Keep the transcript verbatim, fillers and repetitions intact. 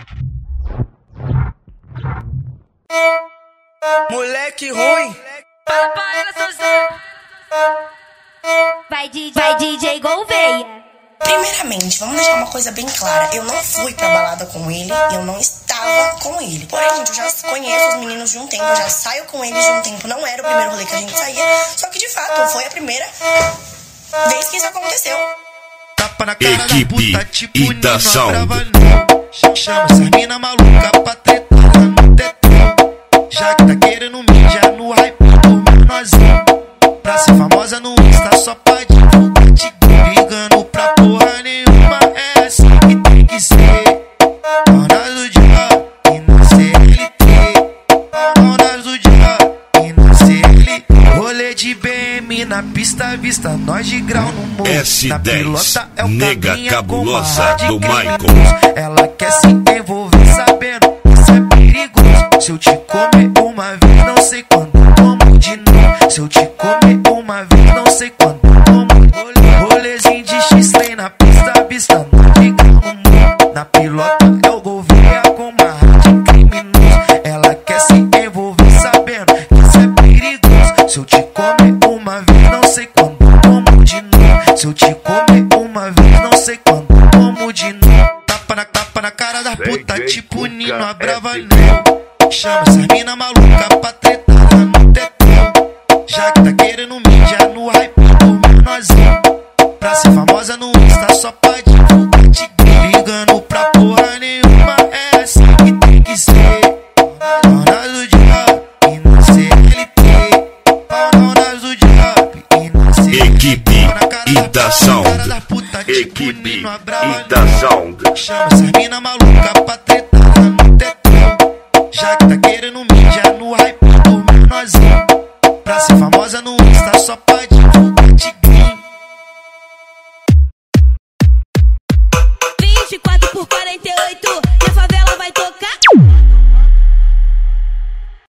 Moleque ruim. Fala pra ela, seu Zé. Vai, D J, vai D J Gouveia. Primeiramente, vamos deixar uma coisa bem clara. Eu não fui pra balada com ele, eu não estava com ele. Porém, gente, eu já conheço os meninos de um tempo, eu já saio com eles de um tempo. Não era o primeiro rolê que a gente saía, só que de fato foi a primeira vez que isso aconteceu. Tapa na cara Equipe da puta, tipo Ita Sound. Chama essa mina maluca pra tretar no tetão. Já que tá querendo mídia no hype do menorzinho. Pra ser famosa no Insta só pra divulgar, te ligando pra porra nenhuma. É assim que tem que ser. Donas do dia e não C L T. Donas do dia e não C L T. Rolê de B M na pista, vista nós de grau no morro. S Na dez, pilota é o nega caminha cabulosa com a de do criminoso. Michael. Ela quer se envolver sabendo que isso é perigoso. Se eu te comer uma vez, não sei quando como de novo. Se eu te comer uma vez, não sei quando como de novo. Rolezinho de X-Lay na pista, vista nós de grau no morro. Na pilota é o Gouveia com uma de criminoso. Ela quer se envolver sabendo que isso é perigoso. Se eu te comer uma vez, não sei quando como de novo. Se eu te comer uma vez, não sei quando como de novo. Tapa na, tapa na cara da puta, tipo Nino a Bravanel. Chama essa mina maluca pra tretar no tetão. Já que tá querendo mídia no hype do menorzinho. Pra ser famosa no Insta só pra divulgar, te ligando pra porra nenhuma. É assim que tem que ser. Donas do dia e não C L T. Donas do dia e não C L T. Equipe Ita Sound. Equipe Ita Sound. Chama essa mina maluca pra tretar no tetão. Já que tá querendo mídia no hype do menorzinho. Pra ser famosa no Insta só pra divulgar.